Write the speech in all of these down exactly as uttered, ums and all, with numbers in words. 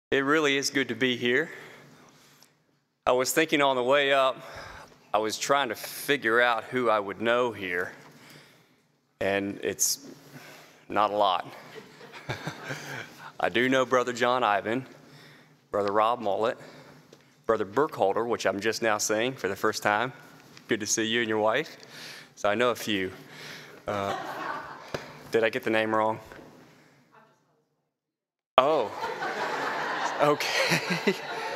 It really is good to be here. I was thinking on the way up, I was trying to figure out who I would know here, and it's not a lot. I do know Brother John Ivan, Brother Rob Mullet, Brother Burkholder, which I'm just now seeing for the first time. Good to see you and your wife. So I know a few. Uh, did I get the name wrong? Oh. Okay.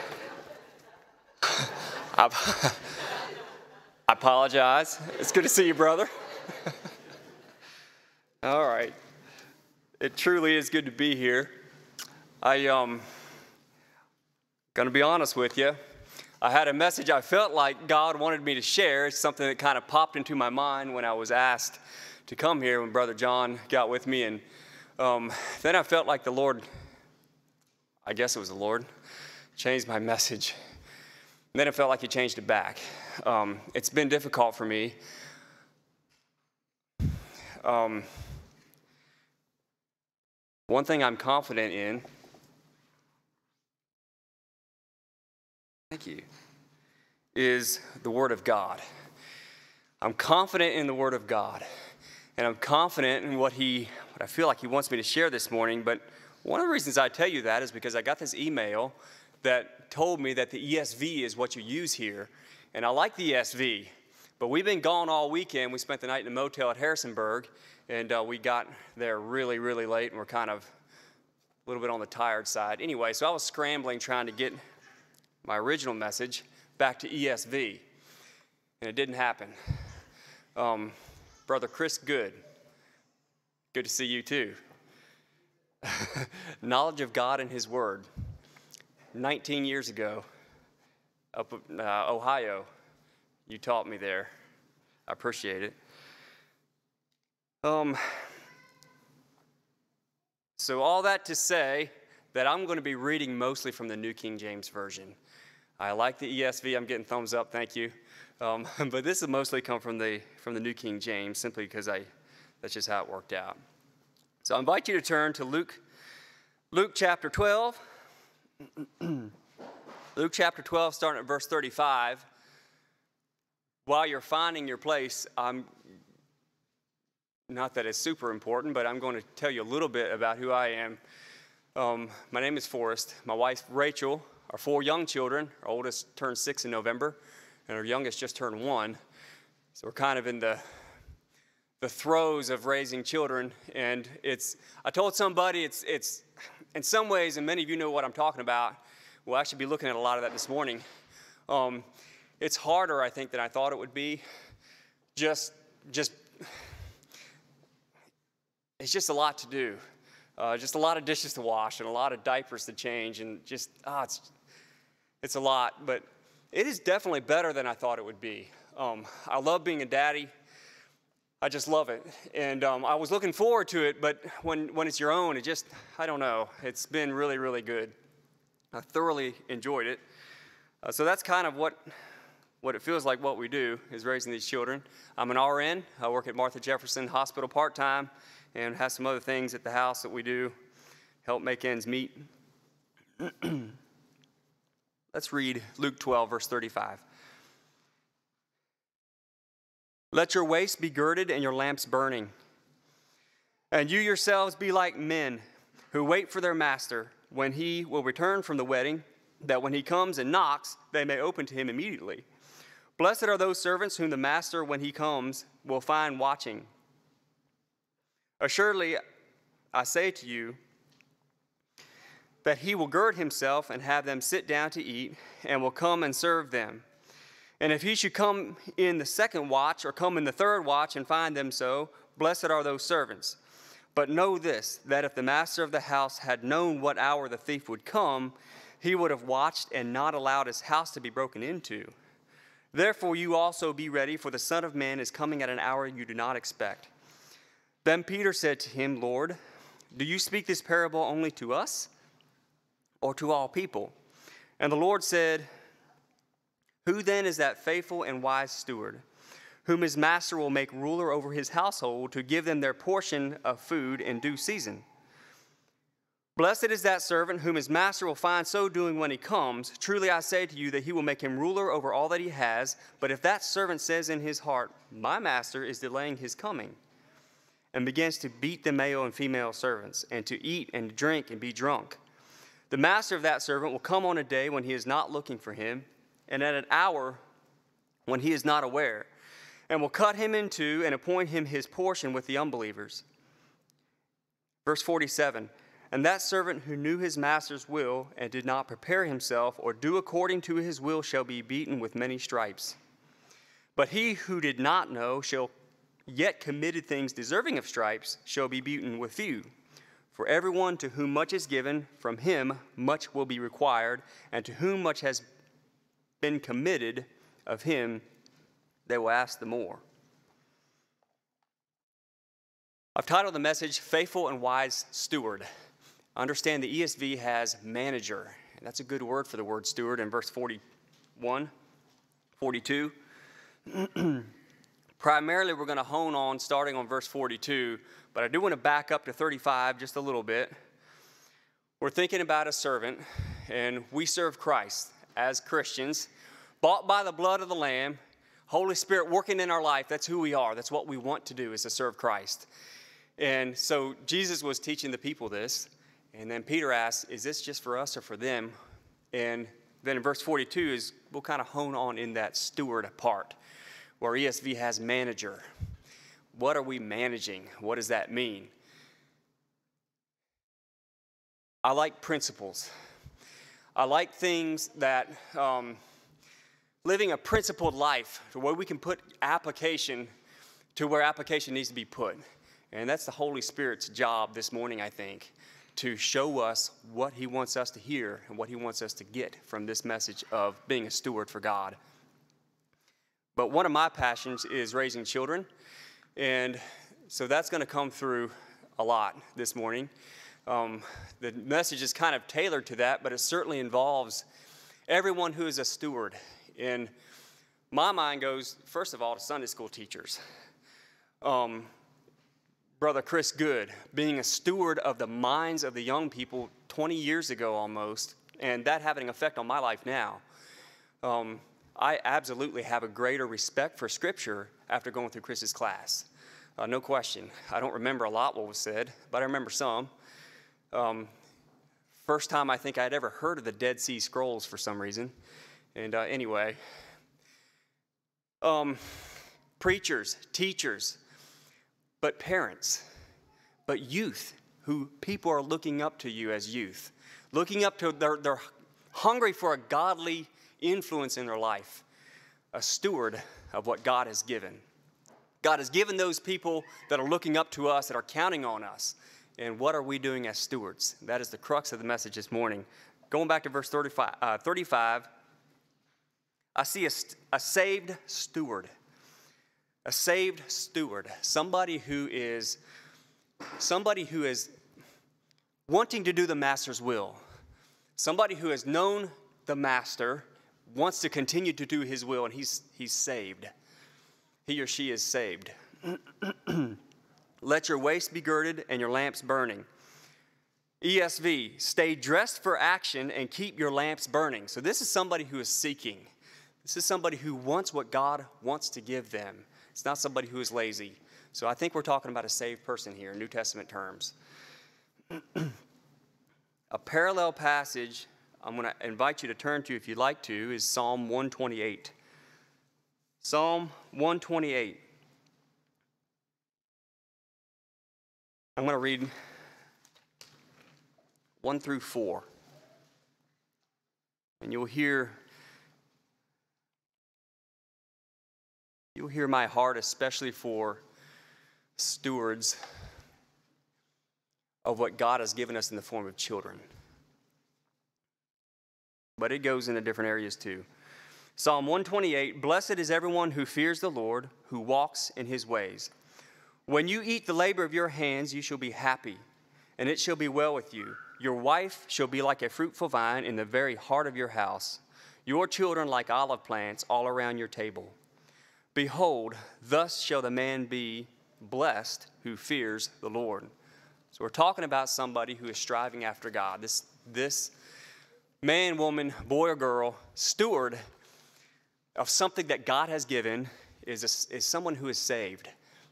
I, I apologize. It's good to see you, brother. All right. It truly is good to be here. I um gonna be honest with you. I had a message I felt like God wanted me to share. It's something that kind of popped into my mind when I was asked to come here when Brother John got with me, and um, then I felt like the Lord. I guess it was the Lord, changed my message. And then it felt like he changed it back. Um, it's been difficult for me. Um, one thing I'm confident in, thank you, is the Word of God. I'm confident in the Word of God. And I'm confident in what he, what I feel like he wants me to share this morning, but one of the reasons I tell you that is because I got this email that told me that the E S V is what you use here. And I like the E S V, but we've been gone all weekend. We spent the night in a motel at Harrisonburg, and uh, we got there really, really late, and we're kind of a little bit on the tired side. Anyway, so I was scrambling trying to get my original message back to E S V, and it didn't happen. Um, Brother Chris Good, good to see you too. Knowledge of God and His Word. nineteen years ago, up in uh, Ohio, you taught me there. I appreciate it. Um, so all that to say that I'm going to be reading mostly from the New King James Version. I like the E S V. I'm getting thumbs up. Thank you. Um, but this will mostly come from the from the New King James, simply because I that's just how it worked out. So I invite you to turn to Luke, Luke chapter twelve. Luke chapter twelve, starting at verse thirty-five. While you're finding your place, I'm not that it's super important, but I'm going to tell you a little bit about who I am. Um, my name is Forrest. My wife, Rachel, our four young children. Our oldest turned six in November, and our youngest just turned one. So we're kind of in the the throes of raising children, and it's, I told somebody it's, it's, in some ways, and many of you know what I'm talking about, we'll actually be looking at a lot of that this morning. Um, it's harder, I think, than I thought it would be. Just, just, it's just a lot to do. Uh, just a lot of dishes to wash, and a lot of diapers to change, and just, ah, oh, it's, it's a lot, but it is definitely better than I thought it would be. Um, I love being a daddy. I just love it, and um, I was looking forward to it, but when, when it's your own, it just, I don't know, it's been really, really good. I thoroughly enjoyed it. Uh, so that's kind of what, what it feels like what we do, is raising these children. I'm an R N. I work at Martha Jefferson Hospital part-time and have some other things at the house that we do, help make ends meet. Let's read Luke twelve, verse thirty-five. Let your waist be girded and your lamps burning. And you yourselves be like men who wait for their master when he will return from the wedding, that when he comes and knocks, they may open to him immediately. Blessed are those servants whom the master, when he comes, will find watching. Assuredly, I say to you, that he will gird himself and have them sit down to eat, and will come and serve them. And if he should come in the second watch, or come in the third watch and find them so, blessed are those servants. But know this, that if the master of the house had known what hour the thief would come, he would have watched and not allowed his house to be broken into. Therefore you also be ready, for the Son of Man is coming at an hour you do not expect. Then Peter said to him, Lord, do you speak this parable only to us, or to all people? And the Lord said, who then is that faithful and wise steward, whom his master will make ruler over his household, to give them their portion of food in due season? Blessed is that servant whom his master will find so doing when he comes. Truly I say to you that he will make him ruler over all that he has. But if that servant says in his heart, my master is delaying his coming, and begins to beat the male and female servants, and to eat and drink and be drunk, the master of that servant will come on a day when he is not looking for him, and at an hour when he is not aware, and will cut him in two and appoint him his portion with the unbelievers. Verse forty-seven, and that servant who knew his master's will and did not prepare himself or do according to his will shall be beaten with many stripes. But he who did not know shall yet committed things deserving of stripes shall be beaten with few. For everyone to whom much is given, from him much will be required, and to whom much has been committed, of him they will ask the more. I've titled the message, Faithful and Wise Steward. Understand the E S V has manager, and that's a good word for the word steward in verse forty-one, forty-two. Primarily, we're going to hone on starting on verse forty-two, but I do want to back up to thirty-five just a little bit. We're thinking about a servant, and we serve Christ as Christians, bought by the blood of the Lamb, Holy Spirit working in our life. That's who we are. That's what we want to do, is to serve Christ. And so Jesus was teaching the people this, and then Peter asked, is this just for us or for them? And then in verse forty-two is we'll kind of hone on in that steward part, where E S V has manager. What are we managing? What does that mean? I like principles. I like things that, um, living a principled life, to where we can put application to where application needs to be put. And that's the Holy Spirit's job this morning, I think, to show us what he wants us to hear and what he wants us to get from this message of being a steward for God. But one of my passions is raising children, and so that's going to come through a lot this morning. Um, the message is kind of tailored to that, but it certainly involves everyone who is a steward. And my mind goes, first of all, to Sunday school teachers. Um, Brother Chris Good, being a steward of the minds of the young people twenty years ago almost, and that having an effect on my life now. Um, I absolutely have a greater respect for Scripture after going through Chris's class. Uh, no question. I don't remember a lot what was said, but I remember some. Um, first time I think I'd ever heard of the Dead Sea Scrolls for some reason. And uh, anyway, um, preachers, teachers, but parents, but youth, who people are looking up to you as youth, looking up to, they're, they're hungry for a godly influence in their life, a steward of what God has given. God has given those people that are looking up to us, that are counting on us. And what are we doing as stewards? That is the crux of the message this morning. Going back to verse thirty-five, uh, thirty-five I see a, a saved steward. A saved steward, somebody who is somebody who is wanting to do the master's will, somebody who has known the master, wants to continue to do his will, and he's he's saved. He or she is saved. Let your waist be girded and your lamps burning. E S V, stay dressed for action and keep your lamps burning. So this is somebody who is seeking. This is somebody who wants what God wants to give them. It's not somebody who is lazy. So I think we're talking about a saved person here in New Testament terms. A parallel passage I'm going to invite you to turn to, if you'd like to, is Psalm one twenty-eight. Psalm one twenty-eight. I'm going to read one through four. And you'll hear You'll hear my heart, especially for stewards of what God has given us in the form of children. But it goes into different areas too. Psalm one twenty-eight, blessed is everyone who fears the Lord, who walks in his ways. When you eat the labor of your hands, you shall be happy, and it shall be well with you. Your wife shall be like a fruitful vine in the very heart of your house, your children like olive plants all around your table. Behold, thus shall the man be blessed who fears the Lord. So we're talking about somebody who is striving after God. This, this man, woman, boy or girl, steward of something that God has given is, a, is someone who is saved.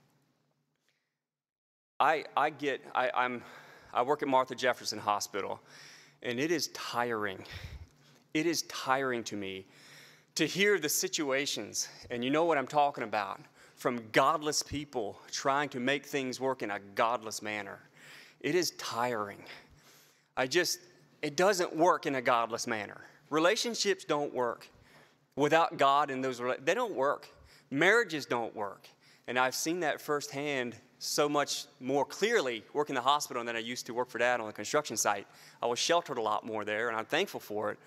I, I get, I, I'm, I work at Martha Jefferson Hospital, and it is tiring. It is tiring to me to hear the situations, and you know what I'm talking about, from godless people trying to make things work in a godless manner. It is tiring. I just, it doesn't work in a godless manner. Relationships don't work without God in those, they don't work. Marriages don't work. And I've seen that firsthand so much more clearly working in the hospital than I used to work for Dad on the construction site. I was sheltered a lot more there, and I'm thankful for it.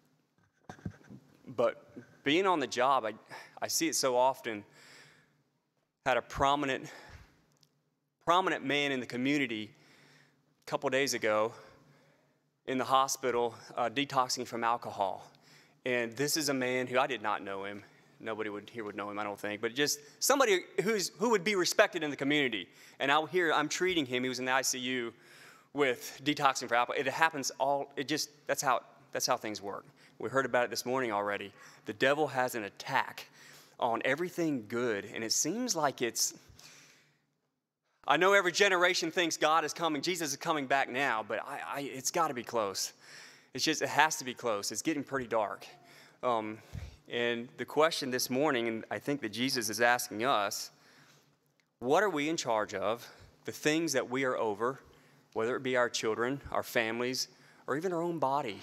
But being on the job, I, I see it so often. Had a prominent, prominent man in the community a couple days ago in the hospital uh, detoxing from alcohol. And this is a man who I did not know him. Nobody would here would know him, I don't think. But just somebody who's who would be respected in the community. And out here, I'm treating him. He was in the I C U with detoxing for alcohol. It happens all. It just that's how that's how things work. We heard about it this morning already. The devil has an attack on everything good, and it seems like it's. I know every generation thinks God is coming, Jesus is coming back now, but I, I, it's got to be close. It's just, it has to be close. It's getting pretty dark. Um, and the question this morning, and I think that Jesus is asking us, what are we in charge of? The things that we are over, whether it be our children, our families, or even our own body.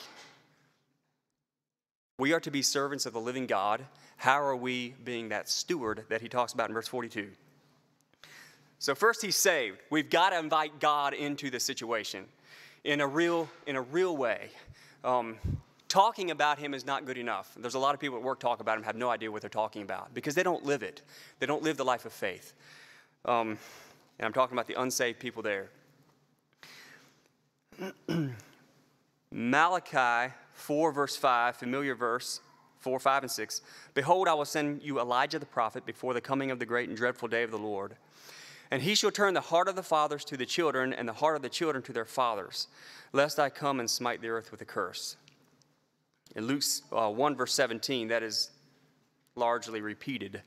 We are to be servants of the living God. How are we being that steward that he talks about in verse forty-two? So first, he's saved. We've got to invite God into the situation in a real, in a real way. Um, talking about him is not good enough. There's a lot of people at work talk about him, have no idea what they're talking about because they don't live it. They don't live the life of faith. Um, and I'm talking about the unsaved people there. Malachi four, verse five, familiar verse, four, five, and six. Behold, I will send you Elijah the prophet before the coming of the great and dreadful day of the Lord. And he shall turn the heart of the fathers to the children, and the heart of the children to their fathers, lest I come and smite the earth with a curse. In Luke uh, one, verse seventeen, that is largely repeated.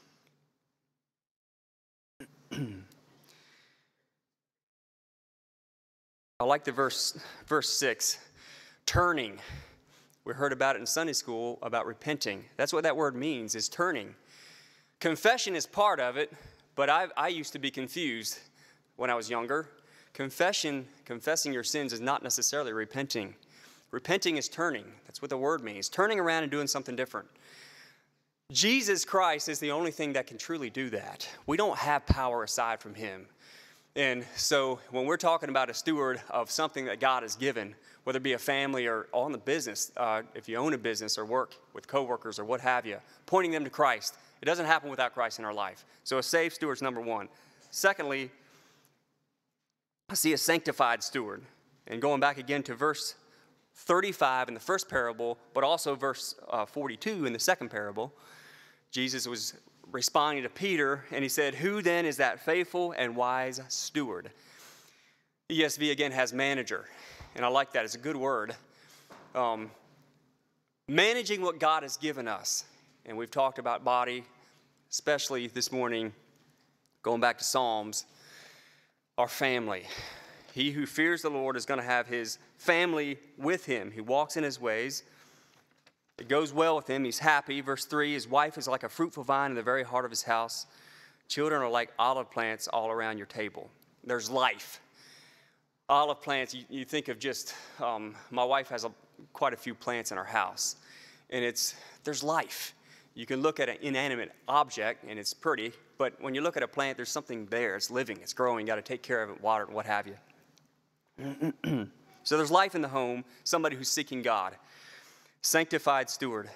I like the verse, verse six, turning. We heard about it in Sunday school about repenting. That's what that word means, is turning. Confession is part of it. But I, I used to be confused when I was younger. Confession, confessing your sins is not necessarily repenting. Repenting is turning. That's what the word means. Turning around and doing something different. Jesus Christ is the only thing that can truly do that. We don't have power aside from him. And so when we're talking about a steward of something that God has given, whether it be a family or on the business, uh, if you own a business or work with coworkers or what have you, pointing them to Christ, it doesn't happen without Christ in our life. So a saved steward is number one. Secondly, I see a sanctified steward. And going back again to verse thirty-five in the first parable, but also verse uh, forty-two in the second parable, Jesus was responding to Peter, and he said, who then is that faithful and wise steward? E S V again has manager, and I like that. It's a good word. Um, managing what God has given us. And we've talked about body, especially this morning, going back to Psalms, our family. He who fears the Lord is going to have his family with him. He walks in his ways. It goes well with him. He's happy. Verse three, his wife is like a fruitful vine in the very heart of his house. Children are like olive plants all around your table. There's life. Olive plants, you, you think of just, um, my wife has a, quite a few plants in our house. And it's there's life. You can look at an inanimate object, and it's pretty, but when you look at a plant, there's something there. It's living. It's growing. You got to take care of it, water it, what have you. So there's life in the home, somebody who's seeking God. Sanctified steward.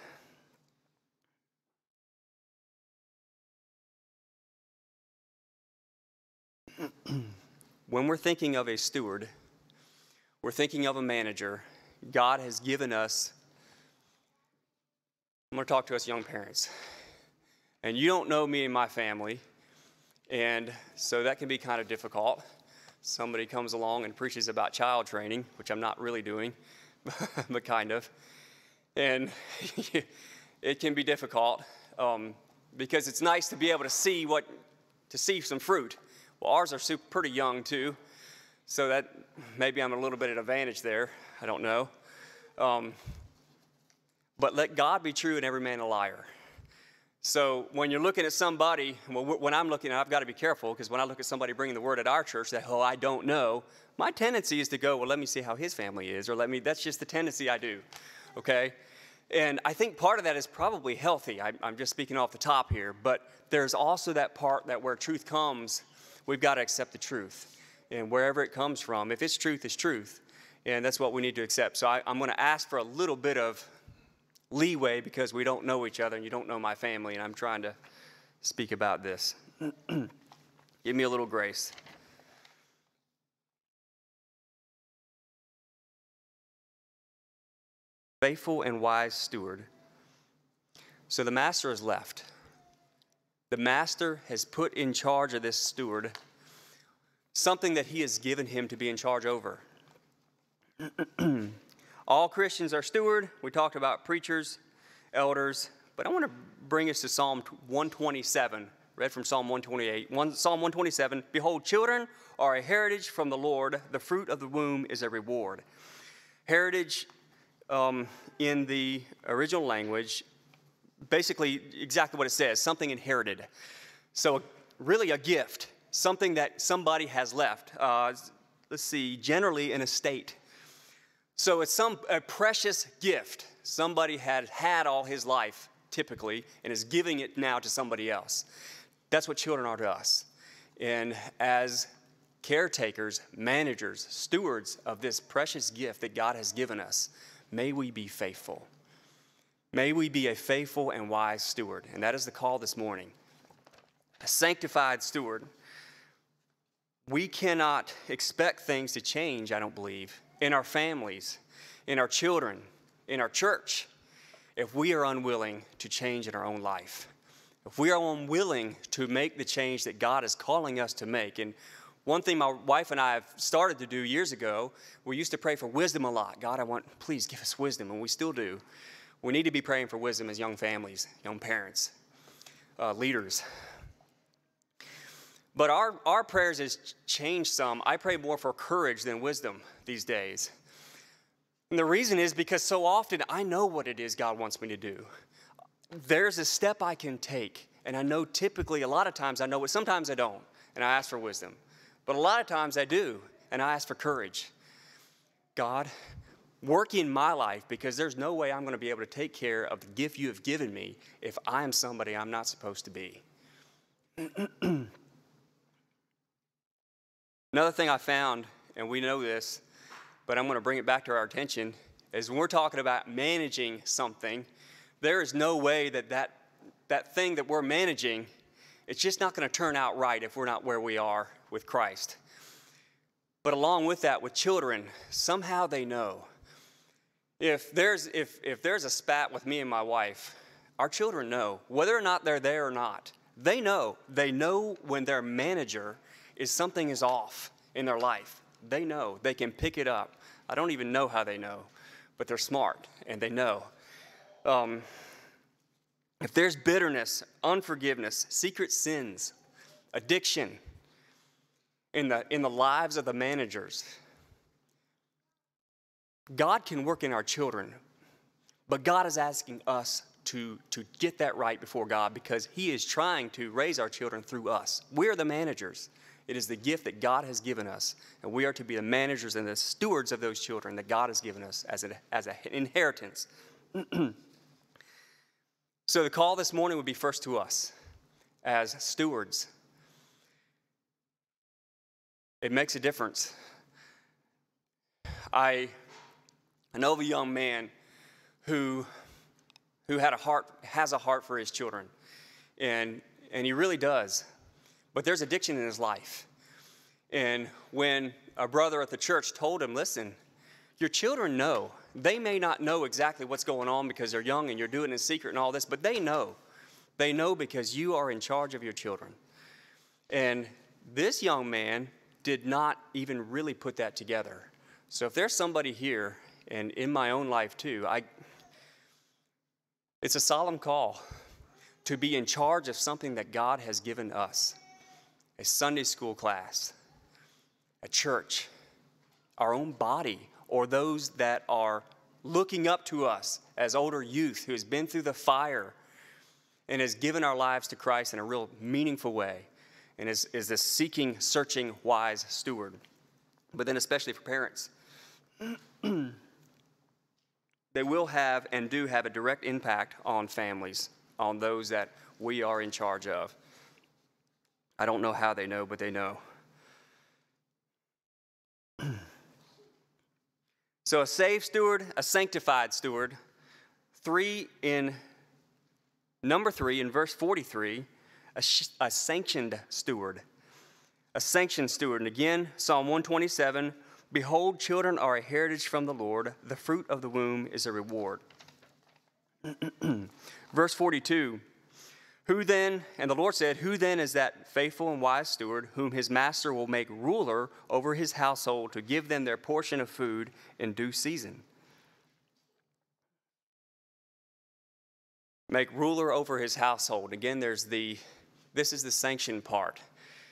When we're thinking of a steward, we're thinking of a manager. God has given us, I'm going to talk to us young parents. And you don't know me and my family, and so that can be kind of difficult. somebody comes along and preaches about child training, which I'm not really doing, but kind of. And it can be difficult um, because it's nice to be able to see what, to see some fruit. Well, ours are super, pretty young too, so that maybe I'm a little bit at advantage there. I don't know. Um, but let God be true and every man a liar. So when you're looking at somebody, well, when I'm looking, I've got to be careful, because when I look at somebody bringing the word at our church that, oh, I don't know, my tendency is to go, well, let me see how his family is, or let me, that's just the tendency I do, okay? And I think part of that is probably healthy. I, I'm just speaking off the top here, but there's also that part that where truth comes, we've got to accept the truth. And wherever it comes from, if it's truth, it's truth. And that's what we need to accept. So I, I'm going to ask for a little bit of leeway because we don't know each other and you don't know my family, and I'm trying to speak about this. Give me a little grace. Faithful and wise steward. So the master has left. The master has put in charge of this steward something that he has given him to be in charge over. All Christians are steward. We talked about preachers, elders, but I want to bring us to Psalm one twenty-seven, read from Psalm one twenty-eight. One, Psalm one twenty-seven, behold, children are a heritage from the Lord. The fruit of the womb is a reward. Heritage um, in the original language, basically exactly what it says, something inherited. So really a gift, something that somebody has left. Uh, let's see, generally an estate. So it's some a precious gift somebody had had all his life, typically, and is giving it now to somebody else. That's what children are to us. And as caretakers, managers, stewards of this precious gift that God has given us, may we be faithful. May we be a faithful and wise steward. And that is the call this morning. A sanctified steward. We cannot expect things to change, I don't believe, in our families, in our children, in our church, if we are unwilling to change in our own life. If we are unwilling to make the change that God is calling us to make. And one thing my wife and I have started to do years ago, we used to pray for wisdom a lot. God, I want, please give us wisdom, and we still do. We need to be praying for wisdom as young families, young parents, uh, leaders. But our, our prayers has changed some. I pray more for courage than wisdom these days. And the reason is because so often I know what it is God wants me to do. There's a step I can take, and I know typically a lot of times I know it. Sometimes I don't, and I ask for wisdom. But a lot of times I do, and I ask for courage. God, work in my life, because there's no way I'm going to be able to take care of the gift you have given me if I am somebody I'm not supposed to be. Another thing I found, and we know this, but I'm going to bring it back to our attention, is when we're talking about managing something, there is no way that that, that thing that we're managing, it's just not going to turn out right if we're not where we are with Christ. But along with that, with children, somehow they know. If there's, if, if there's a spat with me and my wife, our children know, whether or not they're there or not. They know. They know when their manager is something is off in their life. They know. They can pick it up. I don't even know how they know, but they're smart, and they know. Um, if there's bitterness, unforgiveness, secret sins, addiction in the, in the lives of the managers, God can work in our children, but God is asking us to, to get that right before God, because he is trying to raise our children through us. We're the managers. It is the gift that God has given us, and we are to be the managers and the stewards of those children that God has given us as, a, as an inheritance. So the call this morning would be first to us as stewards. It makes a difference. I, I know of a young man who, who had a heart, has a heart for his children, and, and he really does. But there's addiction in his life. And when a brother at the church told him, listen, your children know. They may not know exactly what's going on because they're young and you're doing it in secret and all this, but they know. They know because you are in charge of your children. And this young man did not even really put that together. So if there's somebody here, and in my own life too, I, it's a solemn call to be in charge of something that God has given us. A Sunday school class, a church, our own body, or those that are looking up to us as older youth who has been through the fire and has given our lives to Christ in a real meaningful way, and is, is this seeking, searching, wise steward. But then especially for parents, they will have and do have a direct impact on families, on those that we are in charge of. I don't know how they know, but they know. So a saved steward, a sanctified steward. Three in, number three in verse forty-three, a, a sanctioned steward. A sanctioned steward. And again, Psalm one twenty-seven, behold, children are a heritage from the Lord. The fruit of the womb is a reward. Verse forty-two, who then, and the Lord said, who then is that faithful and wise steward whom his master will make ruler over his household to give them their portion of food in due season? Make ruler over his household. Again, there's the, this is the sanction part.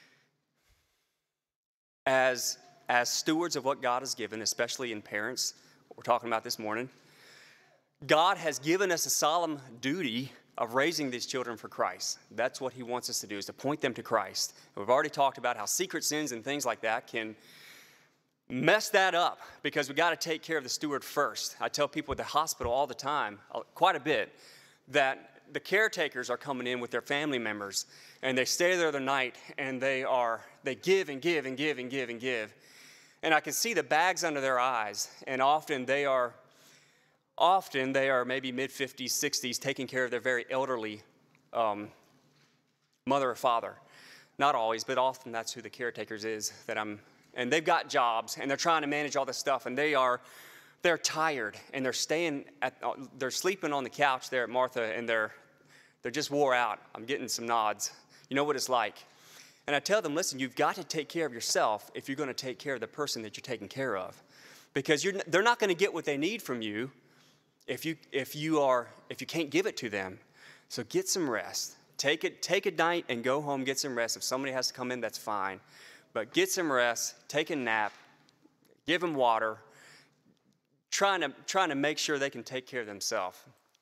As, as stewards of what God has given, especially in parents, what we're talking about this morning, God has given us a solemn duty of raising these children for Christ. That's what he wants us to do, is to point them to Christ. And we've already talked about how secret sins and things like that can mess that up, because we've got to take care of the steward first. I tell people at the hospital all the time, quite a bit, that the caretakers are coming in with their family members, and they stay there the night, and they are they give and give and give and give and give. And I can see the bags under their eyes, and often they are Often they are maybe mid-fifties, sixties, taking care of their very elderly um, mother or father. Not always, but often that's who the caretakers is that I'm, and they've got jobs, and they're trying to manage all this stuff, and they are, they're tired, and they're staying at, they're sleeping on the couch there at Martha, and they're, they're just wore out. I'm getting some nods. You know what it's like. And I tell them, listen, you've got to take care of yourself if you're going to take care of the person that you're taking care of, because you're, they're not going to get what they need from you If you if you are if you can't give it to them. So get some rest. Take it take a night and go home, get some rest. If somebody has to come in, that's fine. But get some rest, take a nap, give them water, trying to trying to make sure they can take care of themselves.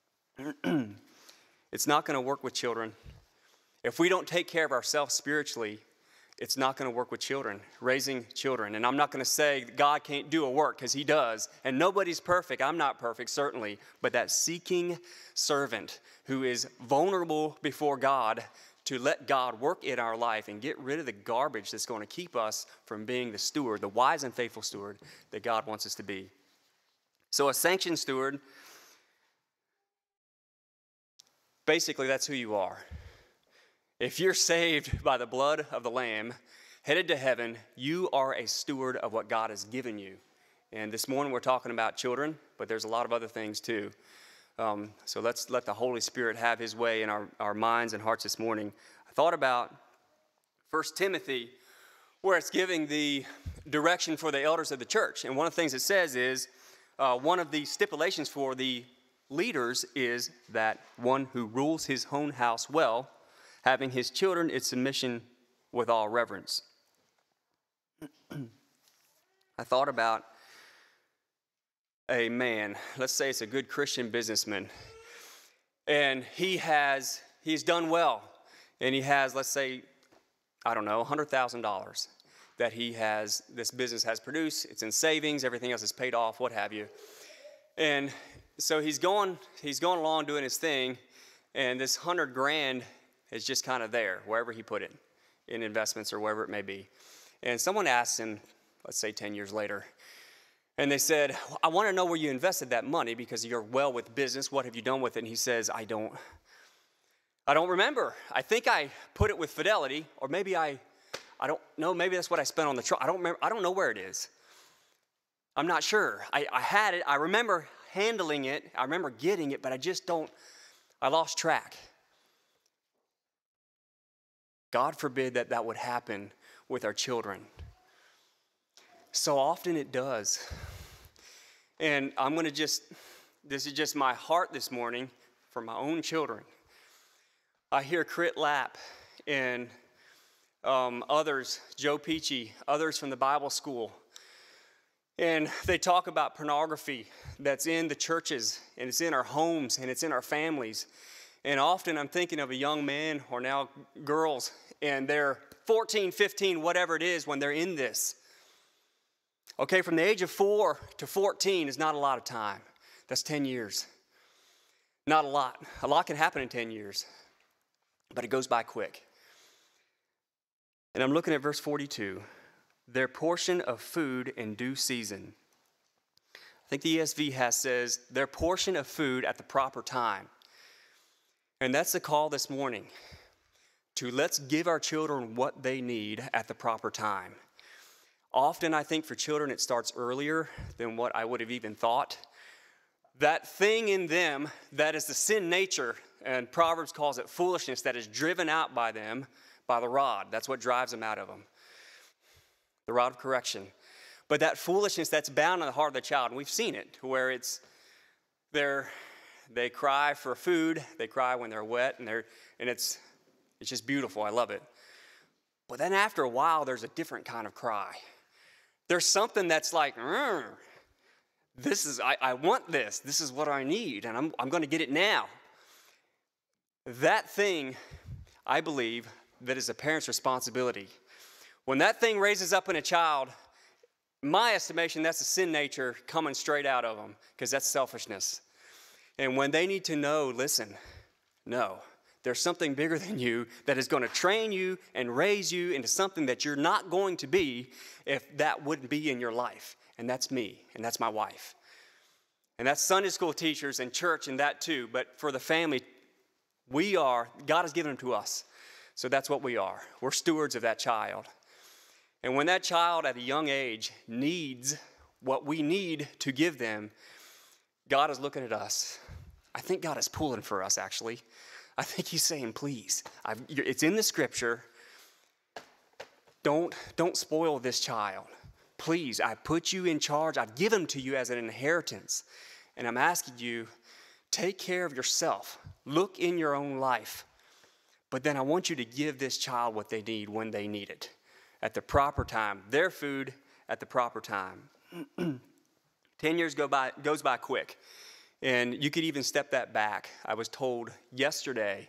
It's not going to work with children. If we don't take care of ourselves spiritually, it's not going to work with children, raising children. And I'm not going to say God can't do a work, because he does. And nobody's perfect. I'm not perfect, certainly. But that seeking servant who is vulnerable before God to let God work in our life and get rid of the garbage that's going to keep us from being the steward, the wise and faithful steward that God wants us to be. So a sanctioned steward, basically that's who you are. If you're saved by the blood of the Lamb, headed to heaven, you are a steward of what God has given you. And this morning we're talking about children, but there's a lot of other things too. Um, so let's let the Holy Spirit have his way in our, our minds and hearts this morning. I thought about First Timothy, where it's giving the direction for the elders of the church. And one of the things it says is, uh, one of the stipulations for the leaders is that one who rules his own house well, having his children in submission with all reverence. I thought about a man, let's say it's a good Christian businessman, and he has, he's done well, and he has, let's say, I don't know, one hundred thousand dollars that he has, this business has produced. It's in savings, everything else is paid off, what have you. And so he's going, he's going along doing his thing, and this hundred grand is just kind of there, wherever he put it, in investments or wherever it may be. And someone asked him, let's say ten years later, and they said, I want to know where you invested that money because you're well with business. What have you done with it? And he says, I don't, I don't remember. I think I put it with Fidelity, or maybe I, I don't know, maybe that's what I spent on the truck. I don't remember, I don't know where it is. I'm not sure. I, I had it, I remember handling it, I remember getting it, but I just don't, I lost track. God forbid that that would happen with our children. So often it does. And I'm going to just, this is just my heart this morning for my own children. I hear Crit Lapp and um, others, Joe Peachy, others from the Bible school, and they talk about pornography that's in the churches, and it's in our homes, and it's in our families. And often I'm thinking of a young man, or now girls, and they're fourteen, fifteen, whatever it is, when they're in this. Okay, from the age of four to fourteen is not a lot of time. That's ten years. Not a lot. A lot can happen in ten years, but it goes by quick. And I'm looking at verse forty-two. Their portion of food in due season. I think the E S V has says, their portion of food at the proper time. And that's the call this morning, to let's give our children what they need at the proper time. Often I think for children it starts earlier than what I would have even thought. That thing in them that is the sin nature, and Proverbs calls it foolishness, that is driven out by them by the rod. That's what drives them out of them. The rod of correction. But that foolishness that's bound in the heart of the child, and we've seen it, where it's they're they cry for food, they cry when they're wet, and they're and it's it's just beautiful. I love it. But then after a while, there's a different kind of cry. There's something that's like, this is I, I want this. This is what I need, and I'm I'm going to get it now. That thing, I believe, that is a parent's responsibility. When that thing raises up in a child, my estimation, that's the sin nature coming straight out of them, because that's selfishness. And when they need to know, listen, no, there's something bigger than you that is going to train you and raise you into something that you're not going to be if that wouldn't be in your life. And that's me, and that's my wife. And that's Sunday school teachers and church and that too. But for the family, we are, God has given them to us. So that's what we are. We're stewards of that child. And when that child at a young age needs what we need to give them, God is looking at us. I think God is pulling for us, actually. I think he's saying, please, I've, it's in the scripture. Don't, don't spoil this child. Please, I put you in charge. I've given them to you as an inheritance. And I'm asking you, take care of yourself. Look in your own life. But then I want you to give this child what they need when they need it. At the proper time. Their food at the proper time. Ten years go by, goes by quick. And you could even step that back. I was told yesterday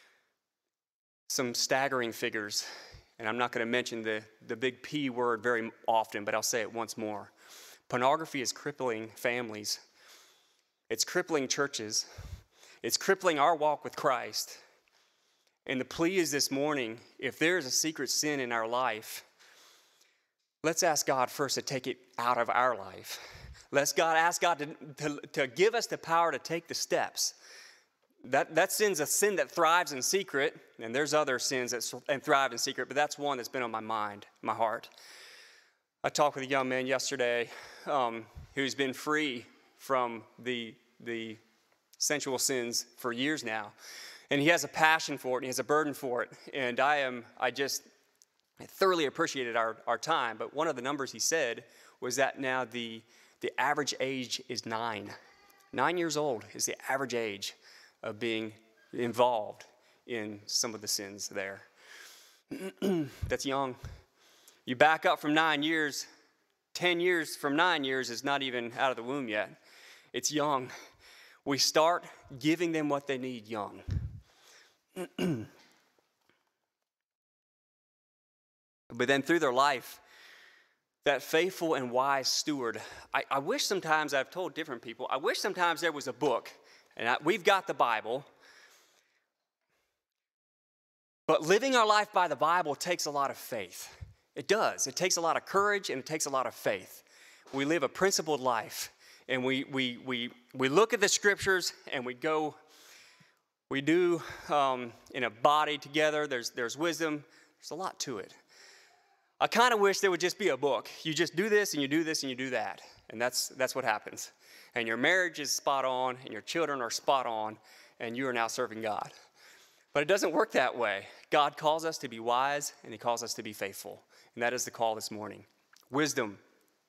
some staggering figures. And I'm not going to mention the, the big P word very often, but I'll say it once more. Pornography is crippling families. It's crippling churches. It's crippling our walk with Christ. And the plea is this morning, if there is a secret sin in our life, let's ask God first to take it out of our life. Let's God ask God to, to, to give us the power to take the steps. That, that sin's a sin that thrives in secret, and there's other sins that thrive in secret, but that's one that's been on my mind, my heart. I talked with a young man yesterday um, who's been free from the, the sensual sins for years now. And he has a passion for it, and he has a burden for it. And I am, I just I thoroughly appreciated our, our time. But one of the numbers he said was that now the, the average age is nine. Nine years old is the average age of being involved in some of the sins there. That's young. You back up from nine years, ten years from nine years is not even out of the womb yet. It's young. We start giving them what they need young. But then through their life, that faithful and wise steward, I, I wish sometimes, I've told different people, I wish sometimes there was a book, and I, we've got the Bible, but living our life by the Bible takes a lot of faith. It does. It takes a lot of courage, and it takes a lot of faith. We live a principled life, and we we we we look at the scriptures, and we go, we do um, in a body together. There's there's wisdom. There's a lot to it. I kind of wish there would just be a book. You just do this, and you do this, and you do that, and that's that's what happens. And your marriage is spot on, and your children are spot on, and you are now serving God. But it doesn't work that way. God calls us to be wise, and he calls us to be faithful. And that is the call this morning. Wisdom,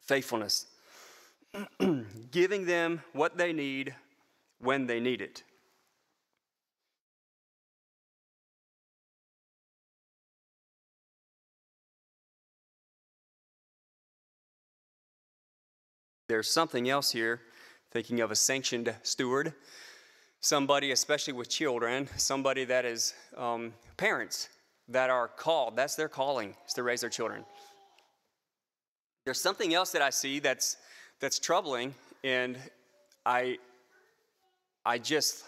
Faithfulness. Giving them what they need when they need it. There's something else here, thinking of a sanctioned steward, somebody, especially with children, somebody that is um, parents that are called, that's their calling, is to raise their children. There's something else that I see that's that's troubling, and I I just,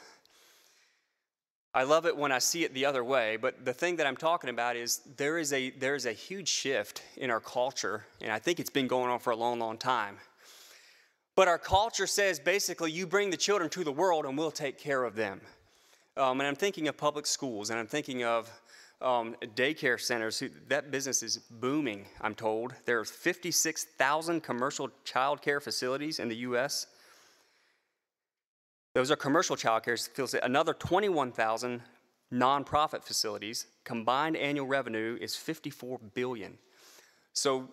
I love it when I see it the other way, but the thing that I'm talking about is there is a there is a huge shift in our culture, and I think it's been going on for a long, long time. But our culture says basically you bring the children to the world and we'll take care of them. Um, and I'm thinking of public schools, and I'm thinking of um, daycare centers. Who, that business is booming, I'm told. There are fifty-six thousand commercial child care facilities in the U S Those are commercial child care facilities. Another twenty-one thousand nonprofit facilities. Combined annual revenue is fifty-four billion dollars. So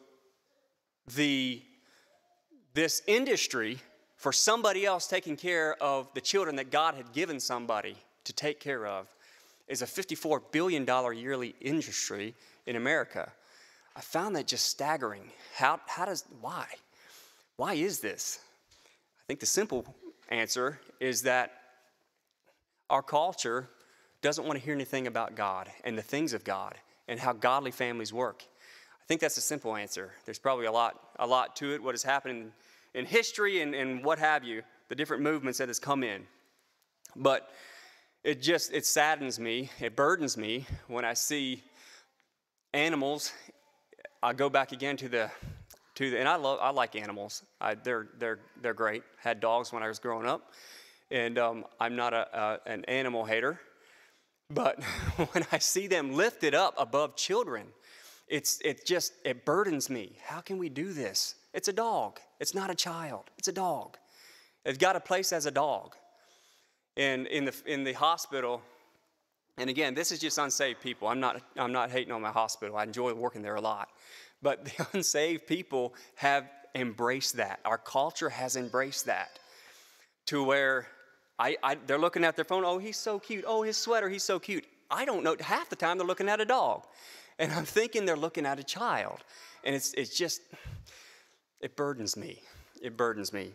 the this industry for somebody else taking care of the children that God had given somebody to take care of is a fifty-four billion dollars yearly industry in America. I found that just staggering. How, how does, why? Why is this? I think the simple answer is that our culture doesn't want to hear anything about God and the things of God and how godly families work. I think that's a simple answer. There's probably a lot, a lot to it, what has happened in history and, and what have you, the different movements that has come in. But it just, it saddens me, it burdens me when I see animals. I go back again to the, to the, and I love, I like animals. I, they're, they're, they're great. Had dogs when I was growing up, and um, I'm not a, a, an animal hater. But when I see them lifted up above children, it's, it just, it burdens me. How can we do this? It's a dog. It's not a child. It's a dog. They've got a place as a dog. And in the in the hospital, and again, this is just unsaved people. I'm not I'm not hating on my hospital. I enjoy working there a lot. But the unsaved people have embraced that. Our culture has embraced that to where I, I they're looking at their phone. Oh, he's so cute. Oh, his sweater, he's so cute. I don't know. Half the time they're looking at a dog. And I'm thinking they're looking at a child. And it's it's just, it burdens me. It burdens me.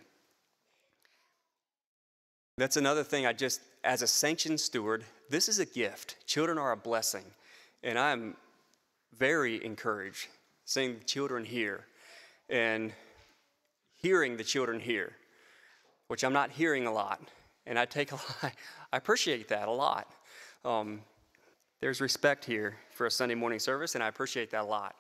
That's another thing I just, as a sanctioned steward, this is a gift. Children are a blessing. And I'm very encouraged seeing children here and hearing the children here, which I'm not hearing a lot. And I take a lot, I appreciate that a lot. Um, there's respect here for a Sunday morning service, and I appreciate that a lot.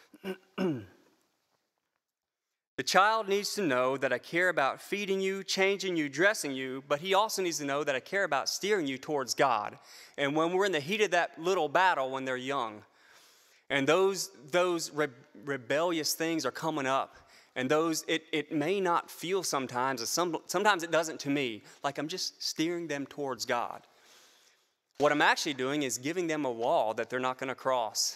The child needs to know that I care about feeding you, changing you, dressing you, but he also needs to know that I care about steering you towards God. And when we're in the heat of that little battle when they're young, and those, those re- rebellious things are coming up, and those, it, it may not feel sometimes, some, sometimes it doesn't to me, like I'm just steering them towards God. What I'm actually doing is giving them a wall that they're not going to cross.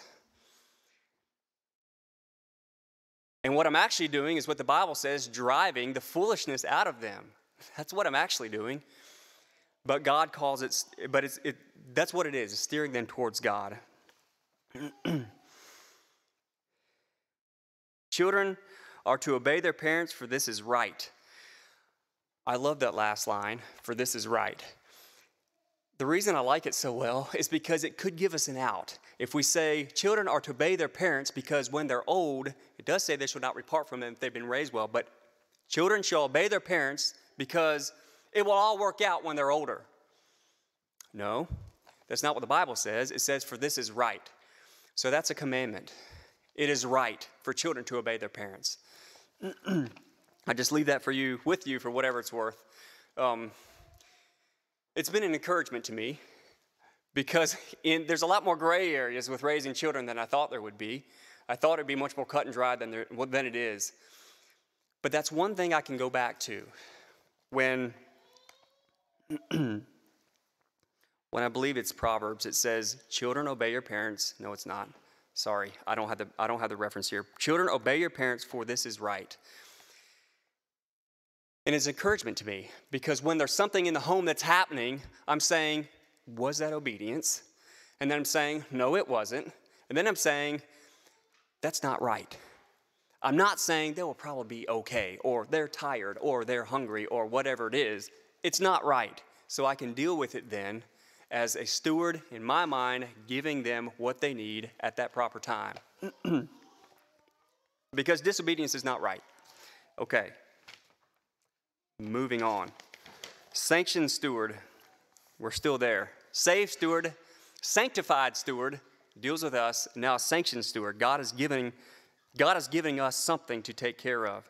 And what I'm actually doing is what the Bible says, driving the foolishness out of them. That's what I'm actually doing. But God calls it, but it's, it, that's what it is, it's steering them towards God. Children are to obey their parents, for this is right. I love that last line, for this is right. The reason I like it so well is because it could give us an out. If we say children are to obey their parents because when they're old, it does say they shall not depart from them if they've been raised well, but children shall obey their parents because it will all work out when they're older. No, that's not what the Bible says. It says, for this is right. So that's a commandment. It is right for children to obey their parents. I just leave that for you, with you, for whatever it's worth. Um, it's been an encouragement to me because in, there's a lot more gray areas with raising children than I thought there would be. I thought it would be much more cut and dry than, there, than it is. But that's one thing I can go back to. When, when I believe it's Proverbs, it says, children, obey your parents. No, it's not. Sorry, I don't have the, I don't have the reference here. Children, obey your parents, for this is right. And it's encouragement to me, because when there's something in the home that's happening, I'm saying, was that obedience? And then I'm saying, no, it wasn't. And then I'm saying, that's not right. I'm not saying they will probably be okay, or they're tired, or they're hungry, or whatever it is. It's not right. So I can deal with it then as a steward, in my mind, giving them what they need at that proper time. Because disobedience is not right. Okay. Moving on. Sanctioned steward. We're still there. Saved steward. Sanctified steward deals with us. Now sanctioned steward. God is giving, God is giving us something to take care of.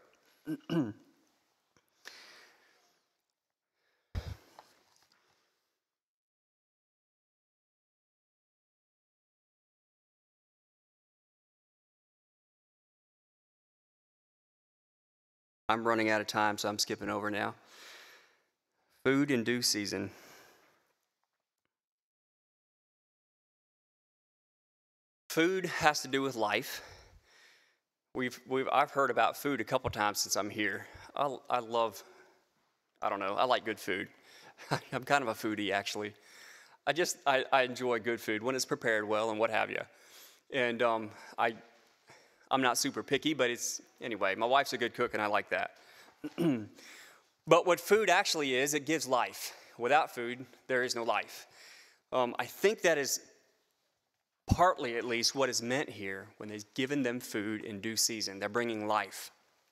I'm running out of time, so I'm skipping over now. Food in due season. Food has to do with life. We've, we've, I've heard about food a couple times since I'm here. I, I love, I don't know, I like good food. I'm kind of a foodie, actually. I just, I, I enjoy good food when it's prepared well and what have you. And um, I, I'm not super picky, but it's, anyway, my wife's a good cook and I like that. But what food actually is, it gives life. Without food, there is no life. Um, I think that is partly, at least, what is meant here when they've given them food in due season. They're bringing life.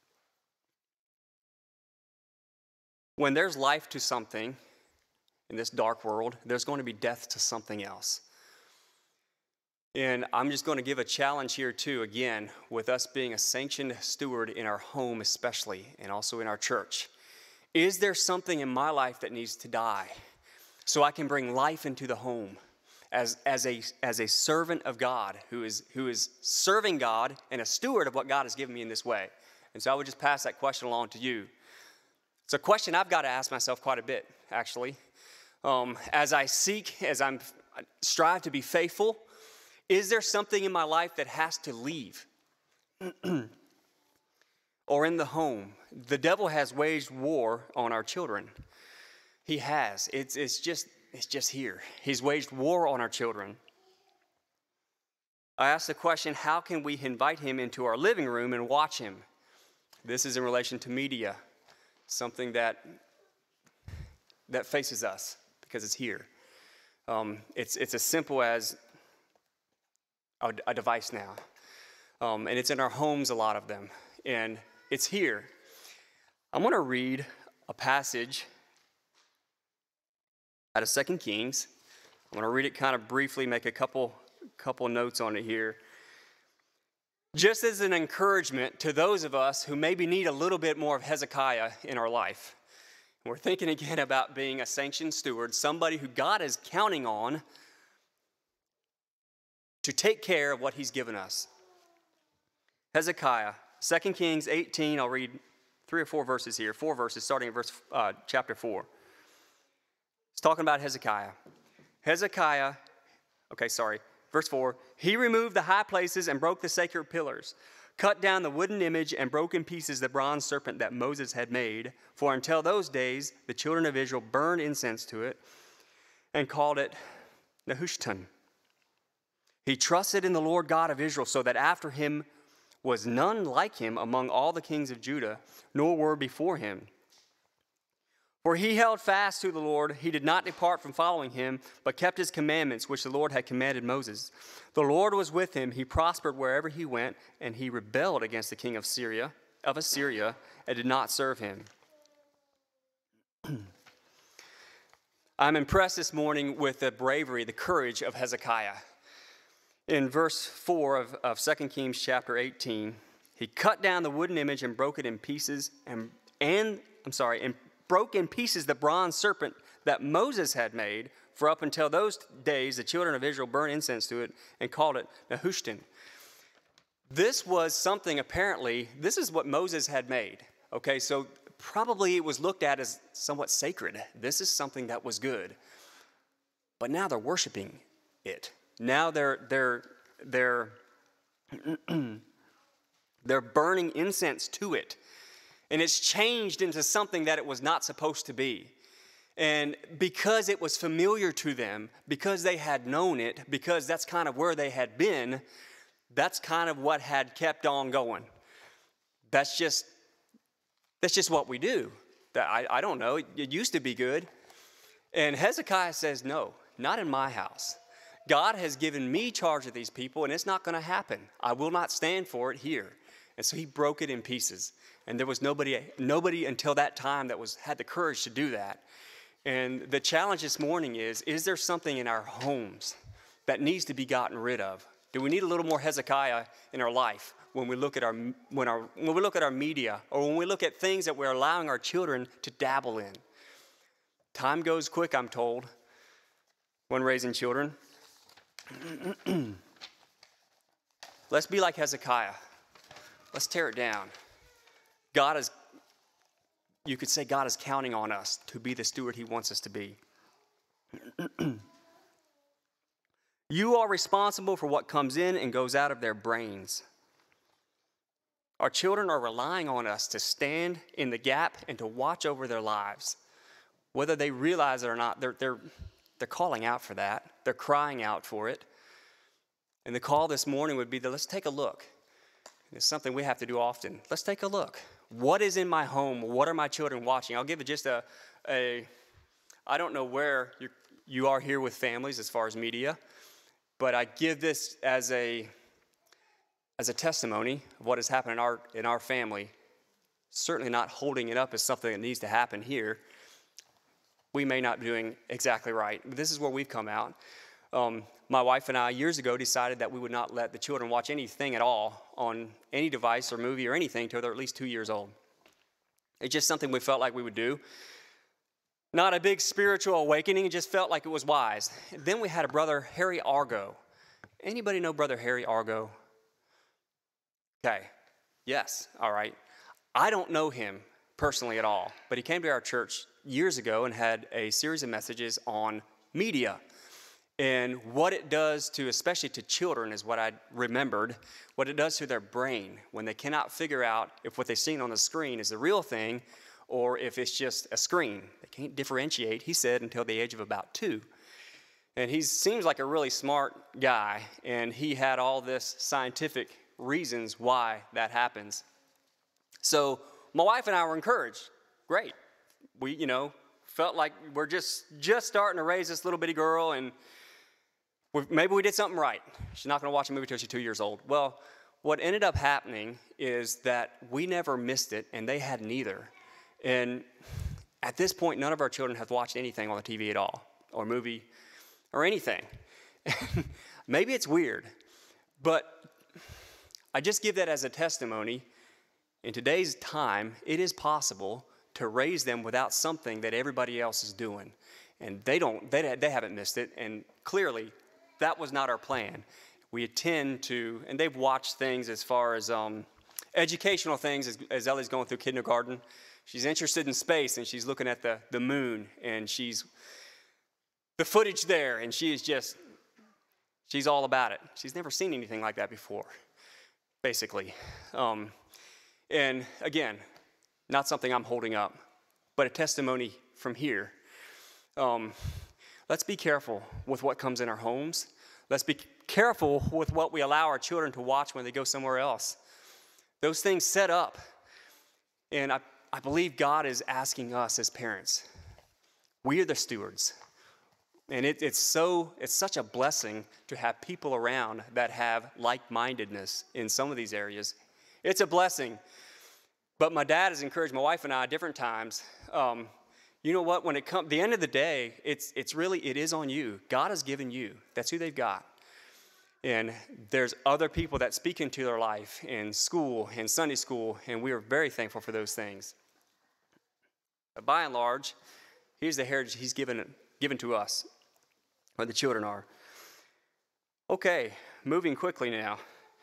When there's life to something in this dark world, there's going to be death to something else. And I'm just going to give a challenge here too, again, with us being a sanctioned steward in our home especially, and also in our church. Is there something in my life that needs to die so I can bring life into the home as, as, a, as a servant of God who is, who is serving God and a steward of what God has given me in this way? And so I would just pass that question along to you. It's a question I've got to ask myself quite a bit, actually. Um, as I seek, as I'm I strive to be faithful, is there something in my life that has to leave? Or in the home? The devil has waged war on our children. He has. It's, it's, just, it's just here. He's waged war on our children. I asked the question, how can we invite him into our living room and watch him? This is in relation to media, something that, that faces us because it's here. Um, it's, it's as simple as a, a device now. Um, and it's in our homes, a lot of them. And it's here. I'm going to read a passage out of Second Kings. I'm going to read it kind of briefly, make a couple, couple notes on it here. Just as an encouragement to those of us who maybe need a little bit more of Hezekiah in our life. We're thinking again about being a sanctioned steward, somebody who God is counting on to take care of what he's given us. Hezekiah, Second Kings eighteen, I'll read three or four verses here, four verses, starting at verse, uh, chapter four. It's talking about Hezekiah. Hezekiah, okay, sorry, verse four. He removed the high places and broke the sacred pillars, cut down the wooden image and broke in pieces the bronze serpent that Moses had made. For until those days, the children of Israel burned incense to it and called it Nehushtan. He trusted in the Lord God of Israel, so that after him was none like him among all the kings of Judah, nor were before him. For he held fast to the Lord. He did not depart from following him, but kept his commandments, which the Lord had commanded Moses. The Lord was with him. He prospered wherever he went, and he rebelled against the king of Syria, of Assyria, and did not serve him. I'm impressed this morning with the bravery, the courage of Hezekiah. In verse four of, of Second Kings chapter eighteen, he cut down the wooden image and broke it in pieces, and, and I'm sorry, and broke in pieces the bronze serpent that Moses had made, for up until those days the children of Israel burned incense to it and called it Nehushtan. This was something apparently, this is what Moses had made. Okay, so probably it was looked at as somewhat sacred. This is something that was good. But now they're worshiping it. Now they're they're they're they're burning incense to it. and it's changed into something that it was not supposed to be. And because it was familiar to them, because they had known it, because that's kind of where they had been, that's kind of what had kept on going. That's just, that's just what we do. I, I don't know, it used to be good. And Hezekiah says, no, not in my house. God has given me charge of these people, and it's not going to happen. I will not stand for it here. And so he broke it in pieces. And there was nobody, nobody until that time that was had the courage to do that. And the challenge this morning is, is there something in our homes that needs to be gotten rid of? Do we need a little more Hezekiah in our life when we look at our, when our, when we look at our media, or when we look at things that we're allowing our children to dabble in? Time goes quick, I'm told, when raising children. Let's be like Hezekiah. Let's tear it down. God is, you could say God is counting on us to be the steward he wants us to be. You are responsible for what comes in and goes out of their brains. Our children are relying on us to stand in the gap and to watch over their lives. Whether they realize it or not, they're, they're, they're calling out for that. They're crying out for it. And the call this morning would be that let's take a look. It's something we have to do often. Let's take a look. What is in my home? What are my children watching? I'll give it just a, a I don't know where you're, you are here with families as far as media, but I give this as a, as a testimony of what has happened in our, in our family. Certainly not holding it up as something that needs to happen here. We may not be doing exactly right, but this is where we've come out. Um, my wife and I, years ago, decided that we would not let the children watch anything at all on any device or movie or anything until they're at least two years old. It's just something we felt like we would do. Not a big spiritual awakening, it just felt like it was wise. Then we had a brother, Harry Argo. Anybody know Brother Harry Argo? Okay, yes, all right. I don't know him personally at all, but he came to our church years ago and had a series of messages on media. And what it does to, especially to children, is what I remembered, what it does to their brain when they cannot figure out if what they've seen on the screen is the real thing or if it's just a screen. They can't differentiate, he said, until the age of about two. And he seems like a really smart guy, and he had all this scientific reasons why that happens. So my wife and I were encouraged. Great. We, you know, felt like we're just, just starting to raise this little bitty girl, and we've, maybe we did something right. She's not going to watch a movie until she's two years old. Well, what ended up happening is that we never missed it, and they hadn't either. And at this point, none of our children have watched anything on the T V at all, or movie, or anything. Maybe it's weird, but I just give that as a testimony. In today's time, it is possible to raise them without something that everybody else is doing. And they don't, they, they haven't missed it, and clearly that was not our plan. We attend to, and they've watched things as far as um, educational things as, as Ellie's going through kindergarten. She's interested in space, and she's looking at the, the moon, and she's, the footage there, and she is just, she's all about it. She's never seen anything like that before, basically. Um, and again, not something I'm holding up, but a testimony from here. Um, let's be careful with what comes in our homes. Let's be careful with what we allow our children to watch when they go somewhere else. Those things set up. And I, I believe God is asking us as parents. We are the stewards. And it, it's so it's such a blessing to have people around that have like-mindedness in some of these areas. It's a blessing. But my dad has encouraged my wife and I at different times. Um, you know what? When it comes, the end of the day, it's it's really it is on you. God has given you. That's who they've got. And there's other people that speak into their life in school, in Sunday school, and we are very thankful for those things. But by and large, here's the heritage He's given given to us, or the children are. Okay, moving quickly now.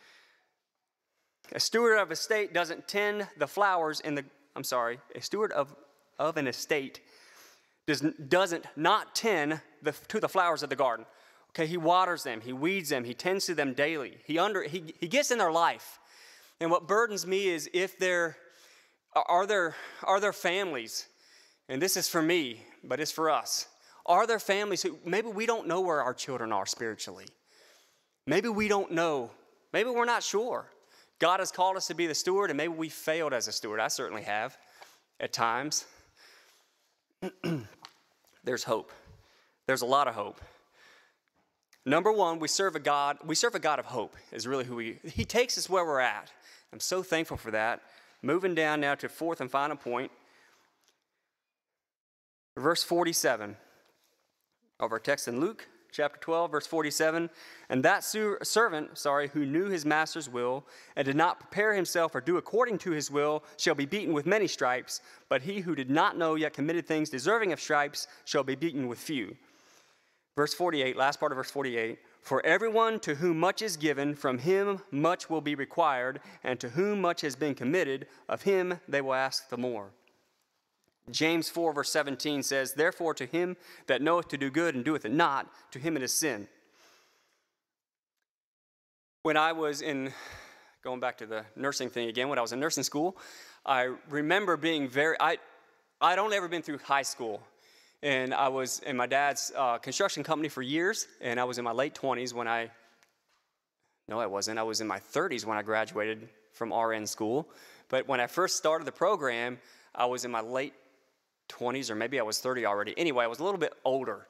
A steward of a estate doesn't tend the flowers in the, I'm sorry, a steward of, of an estate does, doesn't not tend the, to the flowers of the garden. Okay, he waters them, he weeds them, he tends to them daily. He, under, he, he gets in their life. And what burdens me is if they're, Are there, are there families, and this is for me, but it's for us. Are there families who maybe we don't know where our children are spiritually? Maybe we don't know. Maybe we're not sure. God has called us to be the steward, and maybe we failed as a steward. I certainly have at times. There's hope. There's a lot of hope. Number one, we serve a God. We serve a God of hope is really who we, he takes us where we're at. I'm so thankful for that. Moving down now to fourth and final point. Verse forty-seven of our text in Luke chapter twelve, verse forty-seven. And that servant, sorry, who knew his master's will and did not prepare himself or do according to his will shall be beaten with many stripes. But he who did not know yet committed things deserving of stripes shall be beaten with few. Verse forty-eight, last part of verse forty-eight. For everyone to whom much is given, from him much will be required, and to whom much has been committed, of him they will ask the more. James four, verse seventeen says, Therefore to him that knoweth to do good and doeth it not, to him it is sin. When I was in, going back to the nursing thing again, when I was in nursing school, I remember being very, I, I'd only ever been through high school. And I was in my dad's uh, construction company for years, and I was in my late twenties when I, no I wasn't, I was in my thirties when I graduated from R N school. But when I first started the program, I was in my late twenties, or maybe I was thirty already. Anyway, I was a little bit older.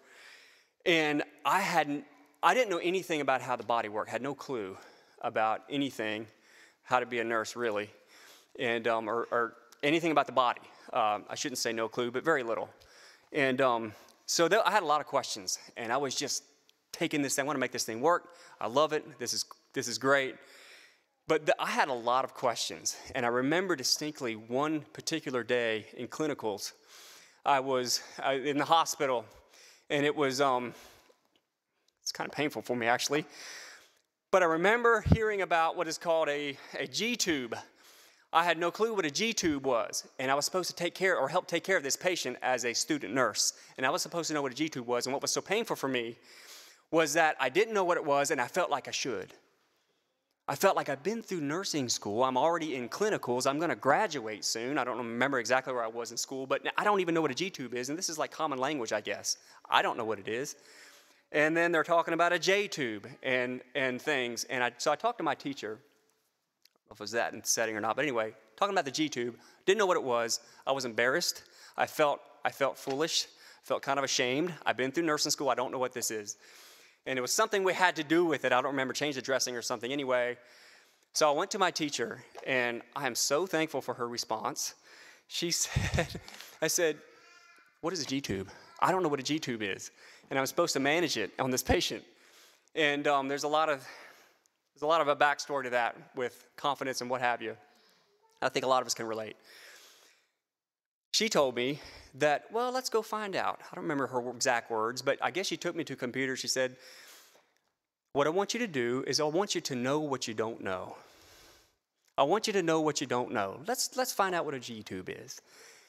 And I hadn't, I didn't know anything about how the body worked, had no clue about anything, how to be a nurse really, and um, or, or anything about the body. Um, I shouldn't say no clue, but very little. And um, so there, I had a lot of questions, and I was just taking this thing. I want to make this thing work. I love it. This is this is great. But the, I had a lot of questions, and I remember distinctly one particular day in clinicals. I was uh, in the hospital, and it was um, it's kind of painful for me actually. But I remember hearing about what is called a, a G-tube. I had no clue what a G-tube was, and I was supposed to take care or help take care of this patient as a student nurse. And I was supposed to know what a G-tube was, and what was so painful for me was that I didn't know what it was, and I felt like I should. I felt like I've been through nursing school. I'm already in clinicals. I'm going to graduate soon. I don't remember exactly where I was in school, but I don't even know what a G-tube is, and this is like common language, I guess. I don't know what it is. And then they're talking about a J-tube and, and things, and I, so I talked to my teacher. If it was that in setting or not, but anyway, talking about the G-tube, didn't know what it was. I was embarrassed. I felt I felt foolish. Felt kind of ashamed. I've been through nursing school. I don't know what this is, and it was something we had to do with it. I don't remember, change the dressing or something. Anyway, so I went to my teacher, and I am so thankful for her response. She said, "I said, what is a G-tube? I don't know what a G-tube is, and I'm supposed to manage it on this patient, and um, there's a lot of." There's a lot of a backstory to that with confidence and what have you. I think a lot of us can relate. She told me that, well, let's go find out. I don't remember her exact words, but I guess she took me to a computer. She said, what I want you to do is I want you to know what you don't know. I want you to know what you don't know. Let's, let's find out what a G-tube is.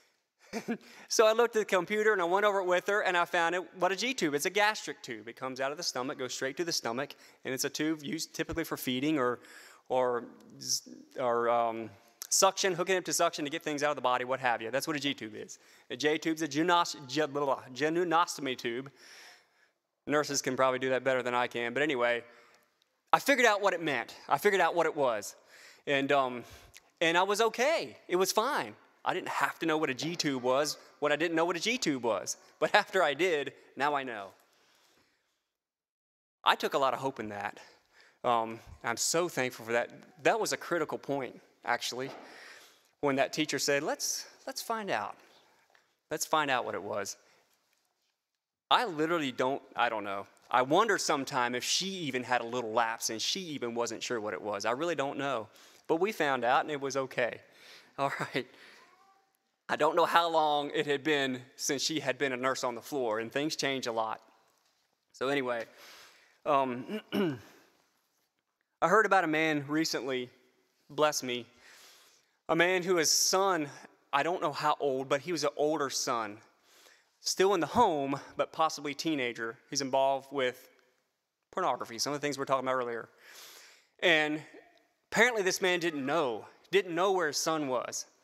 So I looked at the computer and I went over it with her and I found it, what a G-tube. It's a gastric tube. It comes out of the stomach, goes straight to the stomach, and it's a tube used typically for feeding or or, or um, suction, hooking up to suction to get things out of the body, what have you. That's what a G-tube is. A J-tube's a genostomy tube. Nurses can probably do that better than I can, but anyway, I figured out what it meant. I figured out what it was, and um, and I was okay. It was fine. I didn't have to know what a G-tube was when I didn't know what a G-tube was. But after I did, now I know. I took a lot of hope in that. Um, I'm so thankful for that. That was a critical point, actually, when that teacher said, let's, let's find out. Let's find out what it was. I literally don't, I don't know. I wonder sometime if she even had a little lapse and she even wasn't sure what it was. I really don't know. But we found out and it was okay. All right. I don't know how long it had been since she had been a nurse on the floor, and things change a lot. So anyway, um, I heard about a man recently, bless me, a man who his son, I don't know how old, but he was an older son, still in the home, but possibly teenager. He's involved with pornography, some of the things we were talking about earlier. And apparently this man didn't know, didn't know where his son was.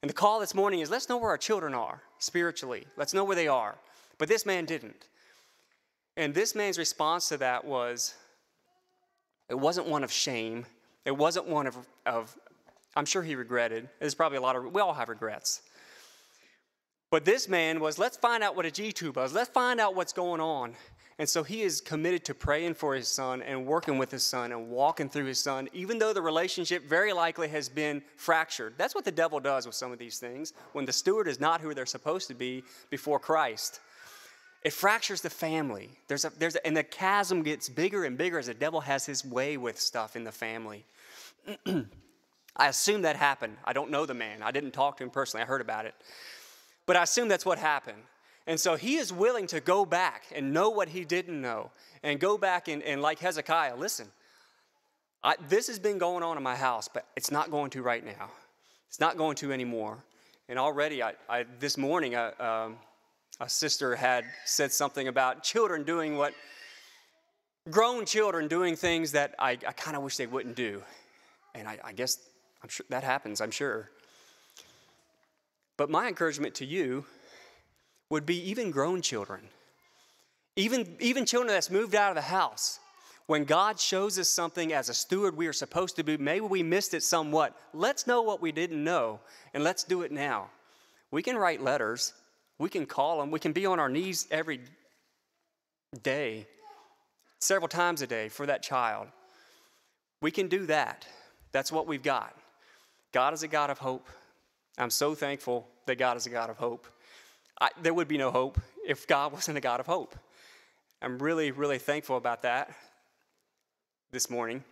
And the call this morning is, let's know where our children are spiritually. Let's know where they are. But this man didn't. And this man's response to that was, it wasn't one of shame. It wasn't one of, of I'm sure he regretted. There's probably a lot of, we all have regrets. But this man was, let's find out what a G-tube is. Let's find out what's going on. And so he is committed to praying for his son and working with his son and walking through his son, even though the relationship very likely has been fractured. That's what the devil does with some of these things. When the steward is not who they're supposed to be before Christ, it fractures the family. There's a, there's a, and the chasm gets bigger and bigger as the devil has his way with stuff in the family. I assume that happened. I don't know the man. I didn't talk to him personally. I heard about it. But I assume that's what happened. And so he is willing to go back and know what he didn't know. And go back and, and like Hezekiah, listen, I, this has been going on in my house, but it's not going to right now. It's not going to anymore. And already, I, I, this morning, I, um, a sister had said something about children doing what, grown children doing things that I, I kind of wish they wouldn't do. And I, I guess I'm sure that happens, I'm sure. But my encouragement to you would be even grown children, even, even children that's moved out of the house. When God shows us something as a steward we are supposed to do, maybe we missed it somewhat. Let's know what we didn't know, and let's do it now. We can write letters. We can call them. We can be on our knees every day, several times a day for that child. We can do that. That's what we've got. God is a God of hope. I'm so thankful that God is a God of hope. I, there would be no hope if God wasn't a God of hope. I'm really, really thankful about that this morning.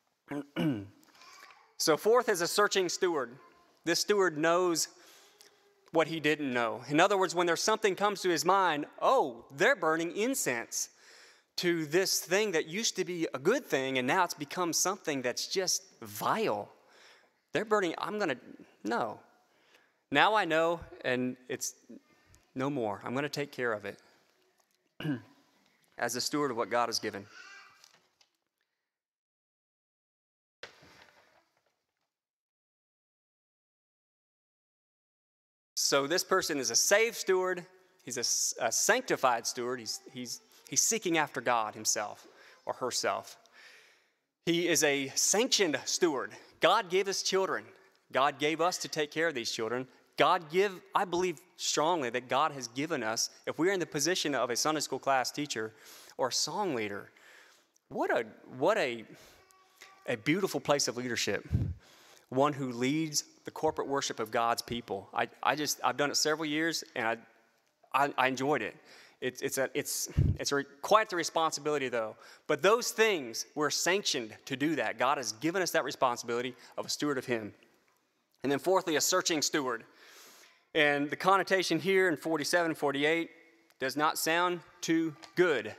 So fourth is a searching steward. This steward knows what he didn't know. In other words, when there's something comes to his mind, oh, they're burning incense to this thing that used to be a good thing, and now it's become something that's just vile. They're burning, I'm going to, no. Now I know, and it's no more. I'm going to take care of it as a steward of what God has given. So this person is a saved steward. He's a, a sanctified steward. He's, he's, he's seeking after God himself or herself. He is a sanctioned steward. God gave us children. God gave us to take care of these children. God give, I believe strongly that God has given us, if we're in the position of a Sunday school class teacher or a song leader, what a what a, a beautiful place of leadership. One who leads the corporate worship of God's people. I, I just, I've done it several years, and I I, I enjoyed it. It's it's a it's it's a, quite the responsibility, though. But those things, we're sanctioned to do that. God has given us that responsibility of a steward of Him. And then fourthly, a searching steward. And the connotation here in forty-seven and forty-eight does not sound too good.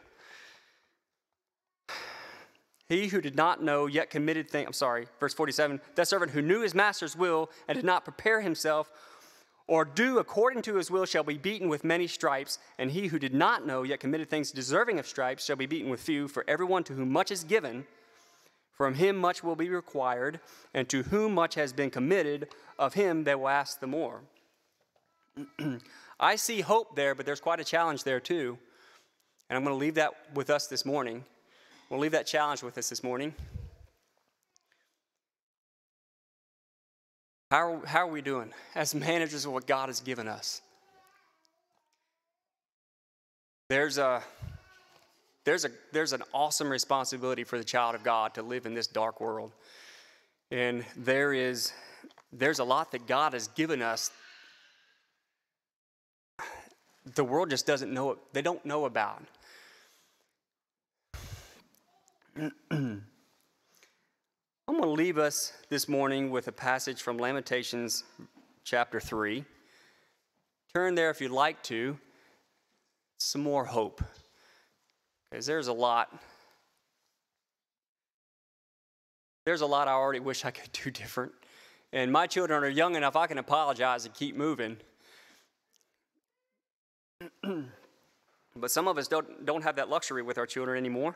He who did not know yet committed things, I'm sorry, verse forty-seven, that servant who knew his master's will and did not prepare himself or do according to his will shall be beaten with many stripes, and he who did not know yet committed things deserving of stripes shall be beaten with few. For everyone to whom much is given, from him much will be required, and to whom much has been committed, of him they will ask the more. I see hope there, but there's quite a challenge there too. And I'm going to leave that with us this morning. We'll leave that challenge with us this morning. How are, how are we doing as managers of what God has given us? There's a, there's a, there's an awesome responsibility for the child of God to live in this dark world. And there is, there's a lot that God has given us the world just doesn't know, they don't know about. I'm going to leave us this morning with a passage from Lamentations chapter three. Turn there if you'd like to. Some more hope. Because there's a lot. There's a lot I already wish I could do different. And my children are young enough I can apologize and keep moving. But some of us don't, don't have that luxury with our children anymore.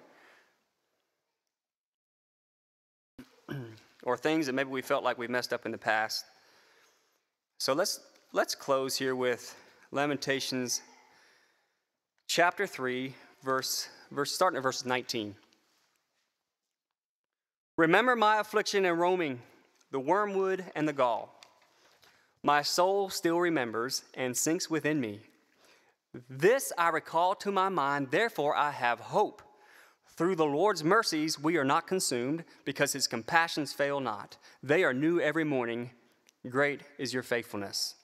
Or things that maybe we felt like we messed up in the past. So let's let's close here with Lamentations chapter three, verse, verse starting at verse nineteen. Remember my affliction and roaming, the wormwood and the gall. My soul still remembers and sinks within me. This I recall to my mind, therefore I have hope. Through the Lord's mercies we are not consumed, because his compassions fail not. They are new every morning. Great is your faithfulness.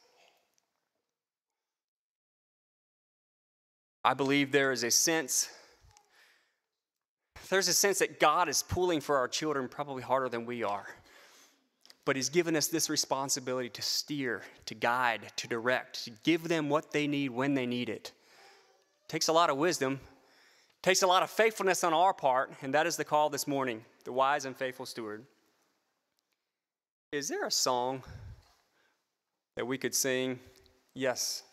I believe there is a sense, there's a sense that God is pulling for our children probably harder than we are. But he's given us this responsibility to steer, to guide, to direct, to give them what they need when they need it. It takes a lot of wisdom. It takes a lot of faithfulness on our part, and that is the call this morning, the wise and faithful steward. Is there a song that we could sing? Yes,